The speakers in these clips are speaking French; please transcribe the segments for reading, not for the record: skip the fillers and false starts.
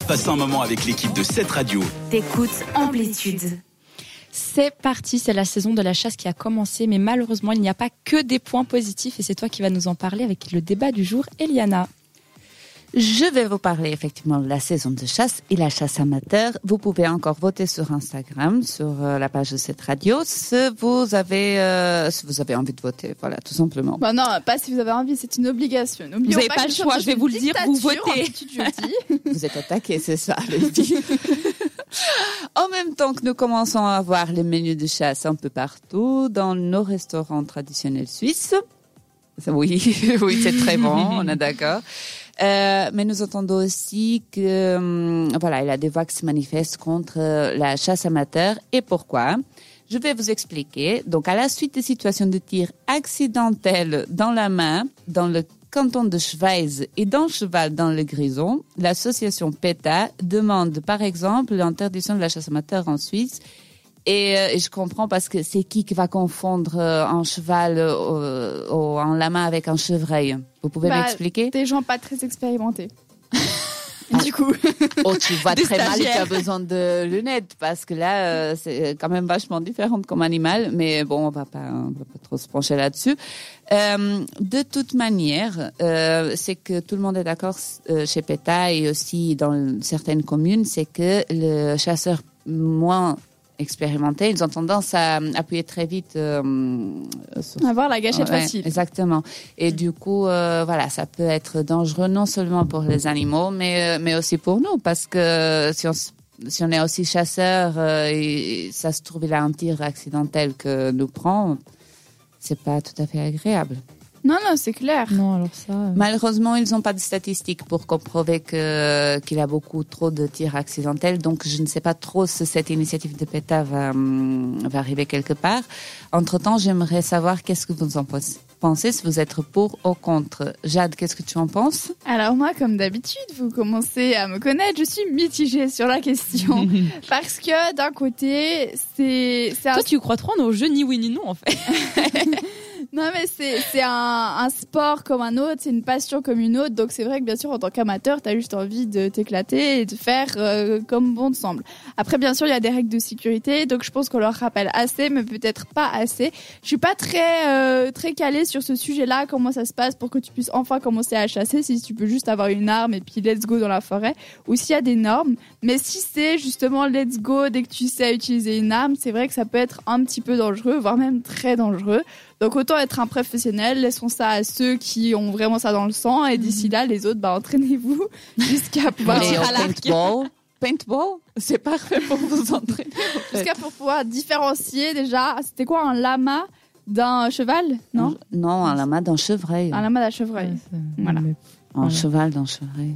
Passe un moment avec l'équipe de cette radio. T'écoutes Amplitude. C'est parti, c'est la saison de la chasse qui a commencé, mais malheureusement, il n'y a pas que des points positifs et c'est toi qui vas nous en parler avec le débat du jour, Eliana. Je vais vous parler effectivement de la saison de chasse et la chasse amateur. Vous pouvez encore voter sur Instagram, sur la page de cette radio, si vous avez envie de voter, voilà, tout simplement. Bah non, pas si vous avez envie, c'est une obligation. N'oublions vous n'avez pas le choix, je vais vous le dire, vous votez. Vous êtes attaqués, c'est ça, les filles. En même temps que nous commençons à voir les menus de chasse un peu partout dans nos restaurants traditionnels suisses. Oui, c'est très bon, on est d'accord. Mais nous entendons aussi que, il y a des voix qui se manifestent contre la chasse amateur. Et pourquoi? Je vais vous expliquer. Donc, à la suite des situations de tir accidentelles dans la main, dans le canton de Schweiz et dans Cheval dans le Grison, l'association PETA demande, par exemple, l'interdiction de la chasse amateur en Suisse. Et je comprends parce que c'est qui va confondre un cheval en lama avec un chevreuil? Vous pouvez m'expliquer? Des gens pas très expérimentés. Du coup. Oh, tu vois très mal, tu as besoin de lunettes parce que là, c'est quand même vachement différent comme animal. Mais bon, on va pas trop se pencher là-dessus. De toute manière, c'est que tout le monde est d'accord chez PETA et aussi dans certaines communes, c'est que le chasseur moins expérimentés, ils ont tendance à appuyer très vite avoir la gâchette facile. Exactement. Et du coup, ça peut être dangereux non seulement pour les animaux, mais aussi pour nous, parce que si on est aussi chasseur et ça se trouve il a un tir accidentel que nous prend, c'est pas tout à fait agréable. Non, c'est clair. Non, alors ça. Malheureusement, ils n'ont pas de statistiques pour prouver qu'il a beaucoup trop de tirs accidentels. Donc, je ne sais pas trop si cette initiative de PETA va arriver quelque part. Entre-temps, j'aimerais savoir qu'est-ce que vous en pensez, si vous êtes pour ou contre. Jade, qu'est-ce que tu en penses? Alors moi, comme d'habitude, vous commencez à me connaître, je suis mitigée sur la question. Parce que d'un côté, c'est Toi, tu crois trop nos jeux ni oui ni non, en fait. Non, mais c'est un sport comme un autre, c'est une passion comme une autre. Donc c'est vrai que bien sûr, en tant qu'amateur, t'as juste envie de t'éclater et de faire comme bon te semble. Après, bien sûr, il y a des règles de sécurité, donc je pense qu'on leur rappelle assez, mais peut-être pas assez. Je suis pas très calée sur ce sujet-là, comment ça se passe pour que tu puisses enfin commencer à chasser, si tu peux juste avoir une arme et puis let's go dans la forêt, ou s'il y a des normes. Mais si c'est justement let's go dès que tu sais utiliser une arme, c'est vrai que ça peut être un petit peu dangereux, voire même très dangereux. Donc autant être un professionnel, laissons ça à ceux qui ont vraiment ça dans le sang et d'ici là, les autres, entraînez-vous jusqu'à pouvoir tirer à l'arc. Paintball, c'est parfait pour vous entraîner. Jusqu'à pour pouvoir différencier déjà, c'était quoi un lama d'un cheval? Non, un lama d'un chevreuil. Un lama d'un chevreuil. Voilà. Un cheval d'un chevreuil.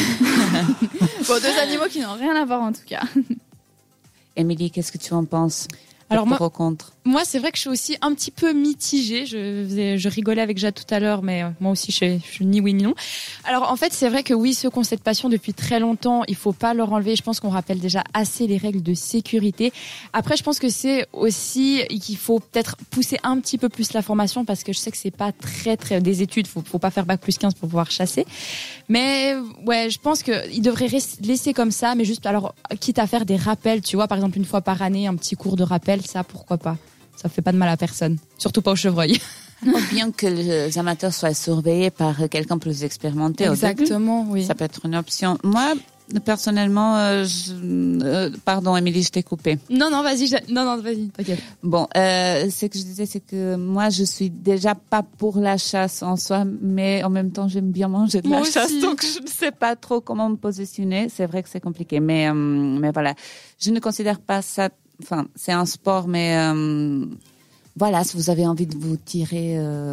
Bon, deux animaux qui n'ont rien à voir en tout cas. Émilie, qu'est-ce que tu en penses? Alors moi, c'est vrai que je suis aussi un petit peu mitigée. Je rigolais avec Jade tout à l'heure, mais moi aussi, je suis ni oui ni non. Alors en fait, c'est vrai que oui, ceux qui ont cette passion depuis très longtemps, il faut pas leur enlever. Je pense qu'on rappelle déjà assez les règles de sécurité. Après, je pense que c'est aussi qu'il faut peut-être pousser un petit peu plus la formation parce que je sais que c'est pas très des études. Faut pas faire bac+15 pour pouvoir chasser. Mais ouais, je pense qu'ils devraient laisser comme ça, mais juste alors quitte à faire des rappels, tu vois, par exemple une fois par année, un petit cours de rappel. Ça, pourquoi pas? Ça fait pas de mal à personne. Surtout pas au chevreuil. Ou bien que les amateurs soient surveillés par quelqu'un plus expérimenté. Exactement, oui. Ça peut être une option. Moi, personnellement, pardon, Émilie, je t'ai coupé. Non, vas-y, t'inquiète. Bon, ce que je disais, c'est que moi, je suis déjà pas pour la chasse en soi, mais en même temps, j'aime bien manger de la chasse, donc je ne sais pas trop comment me positionner. C'est vrai que c'est compliqué, mais voilà. Je ne considère pas ça. Enfin, c'est un sport, mais si vous avez envie de vous tirer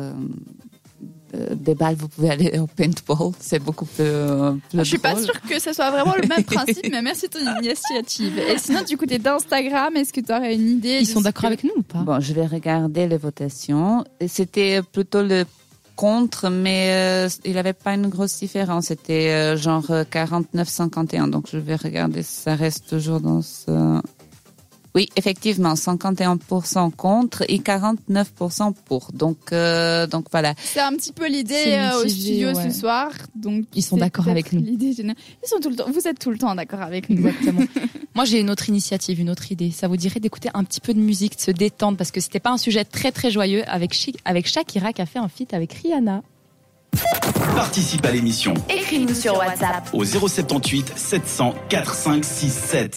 des balles, vous pouvez aller au paintball. C'est beaucoup plus je suis pas sûre que ce soit vraiment le même principe, mais merci de ton initiative. Et sinon, du côté d'Instagram, est-ce que tu aurais une idée? Ils sont d'accord avec nous ou pas? Bon, je vais regarder les votations. C'était plutôt le contre, mais il n'avait pas une grosse différence. C'était genre 49-51. Donc, je vais regarder si ça reste toujours dans ce... Oui, effectivement, 51% contre et 49% pour. Donc voilà. C'est un petit peu l'idée au studio ce soir. Donc ils sont d'accord avec nous. L'idée générale. Ils sont tout le temps. Vous êtes tout le temps d'accord avec nous. Exactement. Moi, j'ai une autre initiative, une autre idée. Ça vous dirait d'écouter un petit peu de musique, de se détendre, parce que c'était pas un sujet très très joyeux. Avec Shakira qui a fait un feat avec Rihanna. Participe à l'émission. Écris-nous sur WhatsApp Au 078 700 4567.